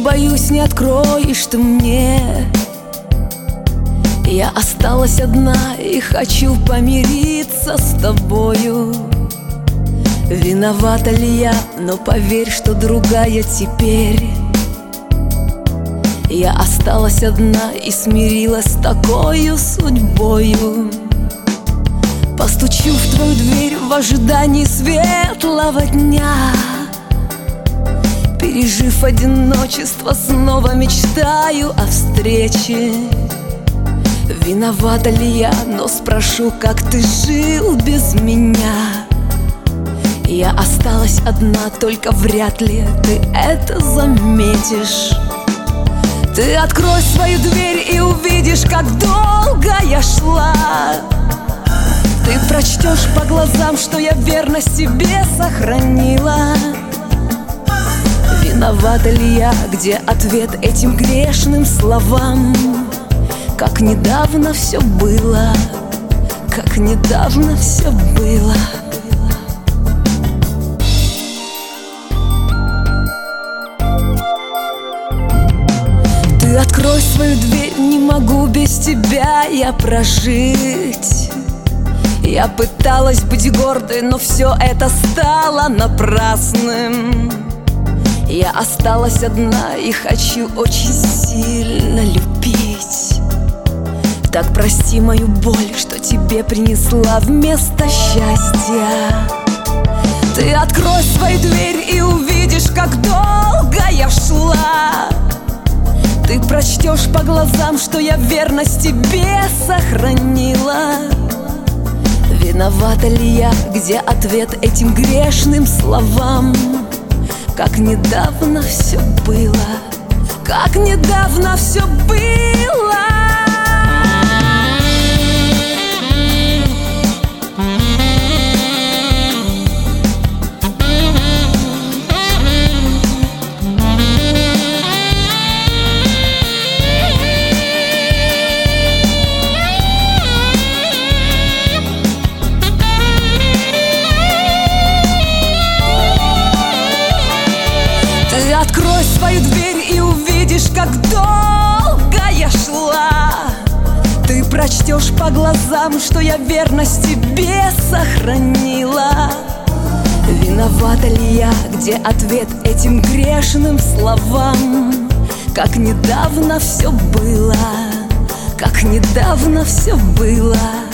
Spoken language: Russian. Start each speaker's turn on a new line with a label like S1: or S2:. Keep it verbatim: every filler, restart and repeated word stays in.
S1: боюсь, не откроешь ты мне. Я осталась одна и хочу помириться с тобою. Виновата ли я, но поверь, что другая теперь. Я осталась одна и смирилась с такою судьбою. Постучу в твою дверь в ожидании светлого дня. Пережив одиночество, снова мечтаю о встрече. Виновата ли я, но спрошу, как ты жил без меня. Я осталась одна, только вряд ли ты это заметишь. Ты открой свою дверь и увидишь, как долго я шла. Ты прочтешь по глазам, что я верность тебе сохранила. Виновата ли я, где ответ этим грешным словам? Как недавно все было, как недавно все было. Ты открой свою дверь, не могу без тебя я прожить. Я пыталась быть гордой, но все это стало напрасным. Я осталась одна и хочу очень сильно любить. Так прости мою боль, что тебе принесла вместо счастья. Ты открой свою дверь и увидишь, как долго я шла. Ты прочтешь по глазам, что я верность тебе сохранила. Виновата ли я, где ответ этим грешным словам? Как недавно все было, как недавно все было. Ты открой свою дверь и увидишь, как долго я шла. Ты прочтешь по глазам, что я верность тебе сохранила. Виновата ли я, где ответ этим грешным словам? Как недавно все было, как недавно все было.